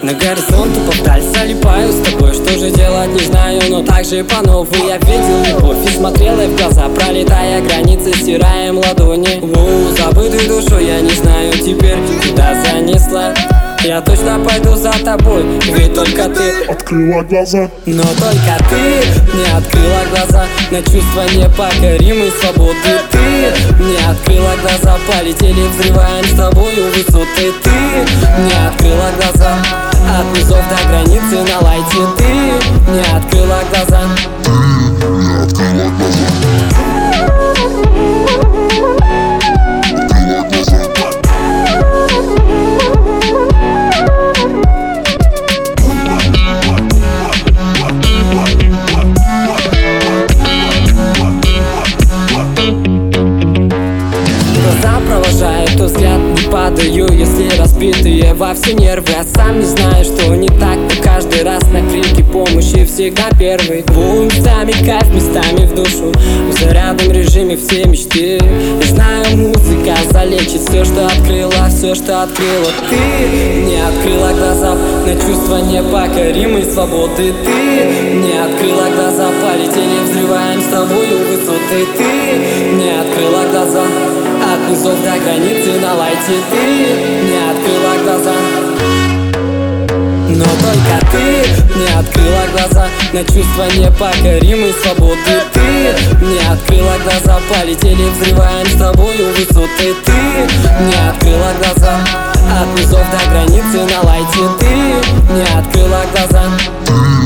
На горизонт вдаль залипаю с тобой. Что же делать, не знаю, но так же по новой. Я видел любовь и смотрел ей в глаза, пролетая границы, стираем ладони. Забытой душой я не знаю теперь, куда занесла. Я точно пойду за тобой, ведь только ты открыла глаза. Но только ты не открыла глаза на чувства непокоримой свободы. Ты не открыла глаза, полетели, взрываем с тобою высоты. Ты не открыла глаза от низов до границы на лайте. Ты не открыла глаза. Ты не открыла глаза. Провожаю, то взгляд не падаю, если разбитые во все нервы. А сам не знаю, что не так, но каждый раз на крики помощи всегда первый. Местами кайф, местами в душу, в зарядном режиме все мечты. И знаю, музыка залечит все, что открыла, все, что открыла. Ты не открыла глаза на чувства непокоримой свободы. Ты не открыла глаза, полетели, взрываем с тобою высоты. Ты не открыла глаза от низов до границы на лайте. Ты не открыла глаза. Но только ты не открыла глаза на чувства непокоримой свободы. Ты не открыла глаза, полетели, взрываем с тобою высоты. Ты не открыла глаза от низов до границы на лайте. Ты не открыла глаза.